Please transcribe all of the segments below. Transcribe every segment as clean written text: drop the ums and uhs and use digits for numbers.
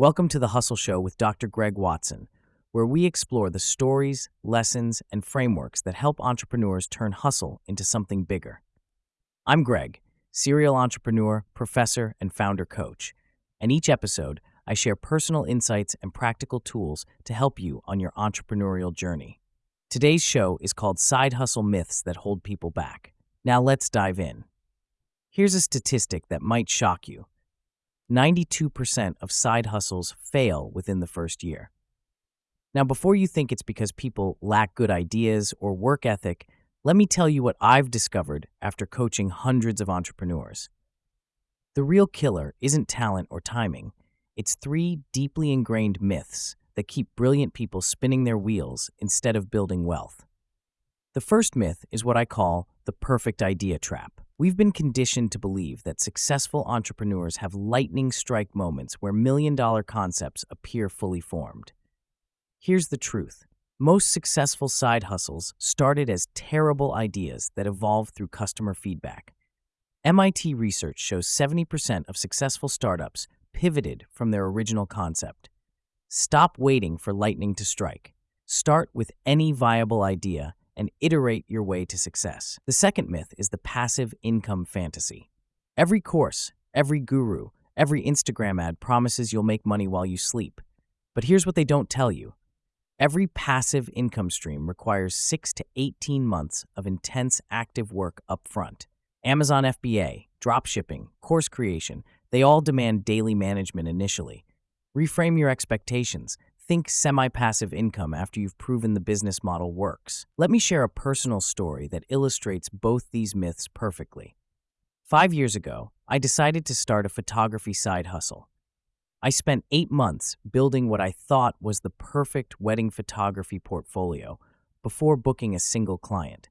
Welcome to the Hustle Show with Dr. Greg Watson, where we explore the stories, lessons, and frameworks that help entrepreneurs turn hustle into something bigger. I'm Greg, serial entrepreneur, professor, and founder coach, and each episode I share personal insights and practical tools to help you on your entrepreneurial journey. Today's show is called Side Hustle Myths That Hold People Back. Now let's dive in. Here's a statistic that might shock you. 92% of side hustles fail within the first year. Now, before you think it's because people lack good ideas or work ethic, let me tell you what I've discovered after coaching hundreds of entrepreneurs. The real killer isn't talent or timing. It's three deeply ingrained myths that keep brilliant people spinning their wheels instead of building wealth. The first myth is what I call the perfect idea trap. We've been conditioned to believe that successful entrepreneurs have lightning strike moments where million-dollar concepts appear fully formed. Here's the truth. Most successful side hustles started as terrible ideas that evolved through customer feedback. MIT research shows 70% of successful startups pivoted from their original concept. Stop waiting for lightning to strike. Start with any viable idea and iterate your way to success. The second myth is the passive income fantasy. Every course, every guru, every Instagram ad promises you'll make money while you sleep. But here's what they don't tell you. Every passive income stream requires 6 to 18 months of intense active work up front. Amazon FBA, dropshipping, course creation, they all demand daily management initially. Reframe your expectations. Think semi-passive income after you've proven the business model works. Let me share a personal story that illustrates both these myths perfectly. 5 years ago, I decided to start a photography side hustle. I spent 8 months building what I thought was the perfect wedding photography portfolio before booking a single client.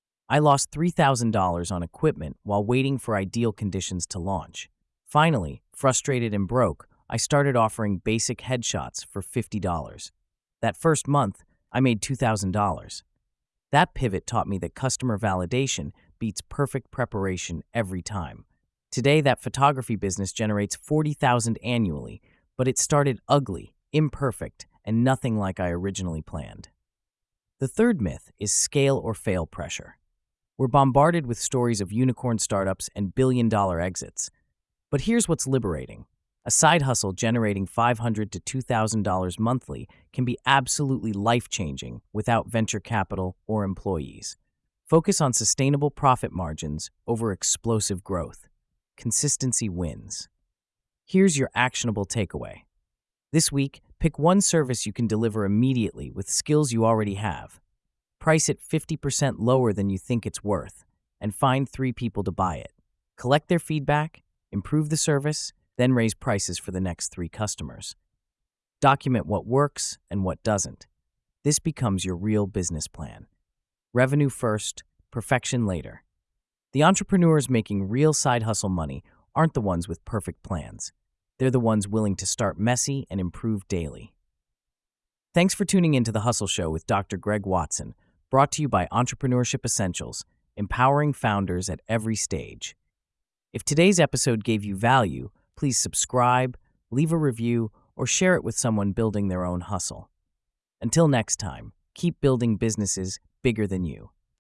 I lost $3,000 on equipment while waiting for ideal conditions to launch. Finally, frustrated and broke, I started offering basic headshots for $50. That first month, I made $2,000. That pivot taught me that customer validation beats perfect preparation every time. Today, that photography business generates $40,000 annually, but it started ugly, imperfect, and nothing like I originally planned. The third myth is scale or fail pressure. We're bombarded with stories of unicorn startups and billion-dollar exits. But here's what's liberating. A side hustle generating $500 to $2,000 monthly can be absolutely life-changing without venture capital or employees. Focus on sustainable profit margins over explosive growth. Consistency wins. Here's your actionable takeaway. This week, pick one service you can deliver immediately with skills you already have. Price it 50% lower than you think it's worth, and find 3 people to buy it. Collect their feedback, improve the service, then raise prices for the next 3 customers. Document what works and what doesn't. This becomes your real business plan. Revenue first, perfection later. The entrepreneurs making real side hustle money aren't the ones with perfect plans. They're the ones willing to start messy and improve daily. Thanks for tuning in to The Hustle Show with Dr. Greg Watson, brought to you by Entrepreneurship Essentials, empowering founders at every stage. If today's episode gave you value, please subscribe, leave a review, or share it with someone building their own hustle. Until next time, keep building businesses bigger than you.